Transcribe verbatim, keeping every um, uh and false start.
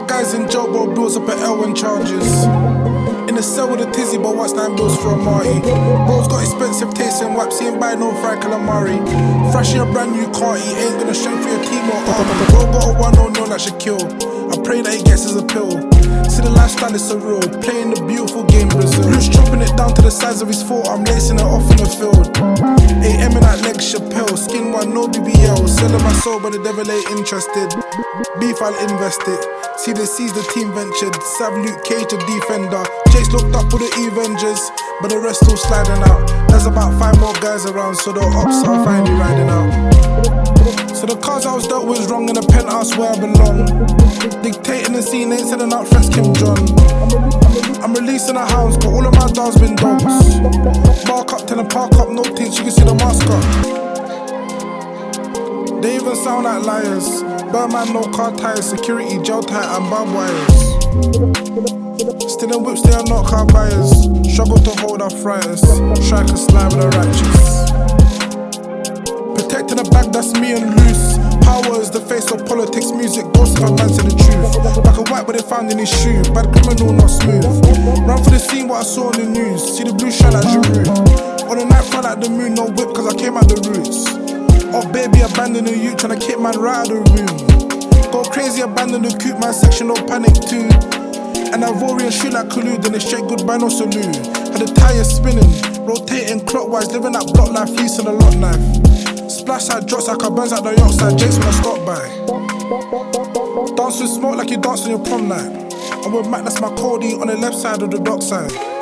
my guys in jail, bro, bills up at Elwyn charges. In the cell with a tizzy, but what's nine bills for a Marty? Bro's got expensive taste in waps, he ain't buy no Frank Calamari. Thrashing a brand new car, he ain't gonna strengthen your team or arm. Bro got a one oh no that should kill. I pray that he gets his appeal. See the lifestyle is surreal, playing the beautiful game Brazil. Blue's chopping it down to the size of his foot, I'm lacing it off in the field. A M in that leg Chappelle, skin one, no B B L. Selling my soul, but the devil ain't interested. Beef, I'll invest it. See the C's, the team ventured. Sav Luke Cage, the defender. Jake's looked up with the Avengers, but the rest all sliding out. There's about five more guys around, so the ops are finally riding out. So the cars I was dealt with wrong in the penthouse where I belong. Dictating the scene, ain't sending out threats, Kim John. I'm releasing the hounds, but all of my dogs been dogs. Bark up, tell them park up, no tints, you can see the mask up. They even sound like liars. Birdman, no car tires, security, gel tight and barbed wires. Still in whips, they are not car buyers. Struggle to hold arthritis. Strike a slide with the righteous. Protecting the bag, that's me and loose. Power is the face of politics, music, ghost if a man said the truth. Like a white but they found in his shoe. Bad criminal, not smooth. Run for the scene, what I saw on the news. See the blue shine like Giroud. On the night, felt like the moon, no whip, cause I came out the roots. Oh baby, abandon the youth, tryna kick man right out the room. Go crazy, abandon the coupe, my section, no panic too. And Ivorian shoot like Kalu, then it's straight goodbye, no salute. Had the tires spinning, rotating clockwise, living that block life, fleece and a lot knife. Splash side drops like I burns out the yacht side, Jake's when I stop by. Dance with smoke like you dance on your prom night. I'm with Mac, that's my Cody on the left side of the dock side.